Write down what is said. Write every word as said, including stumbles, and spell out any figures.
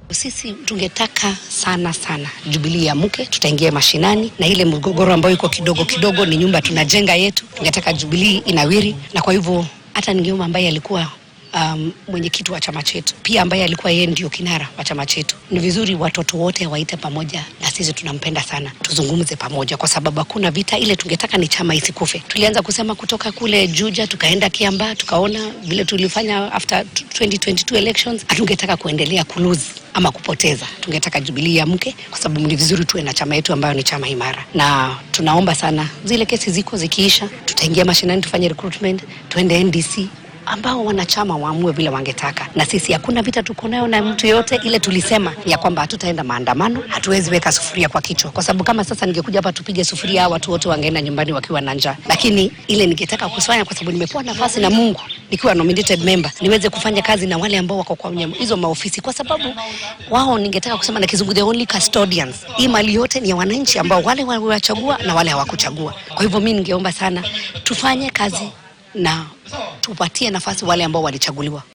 Sisi tungetaka sana sana Jubilee ya mke, tutaingia mashinani, na ile mgogoro ambayo iko kidogo kidogo ni nyumba tunajenga yetu. Tungetaka Jubilee inawiri, na kwa hivyo hata ningeomba ambaye alikuwa Um, mwenyekiti wa chama chetu pia ambaye alikuwa yeye ndio kinara wa chama chetu, ni vizuri watoto wote waite pamoja, na sisi tunampenda sana, tuzungumze pamoja, kwa sababu hakuna vita. Ile tungetaka ni chama isikufe. Tulianza kusema kutoka kule Juja tukaenda Kiambaa, tukaona vile tulifanya after twenty twenty-two elections. Hatungetaka kuendelea kulose ama kupoteza. Tungetaka Jubilee ya mke, kwa sababu ni vizuri tuwe na chama yetu ambayo ni chama imara, na tunaomba sana zile kesi ziko zikiisha, tutaingia mashinani, tufanye recruitment, tuende N D C ambao wanachama waamue vile wangetaka, na sisi hakuna vita tuko nayo na mtu yote. Ile tulisema ya kwamba hatutaenda maandamano, hatuwezi weka sufuria kwa kichwa, kwa sababu kama sasa ningekuja hapa tupige sufuria, watu wote wangeenda nyumbani wakiwa na njaa. Lakini ile ningetaka kufanya, kwa sababu nimepewa nafasi na Mungu nikiwa nominated member, niweze kufanya kazi na wale ambao wako kwa hizo maofisi, kwa sababu wao, ningetaka kusema na kizungu, the only custodians. Hii mali yote ni ya wananchi ambao wale waliwachagua na wale hawakuchagua. Kwa hivyo mimi ningeomba sana tufanye kazi na tupatie nafasi wale ambao walichaguliwa.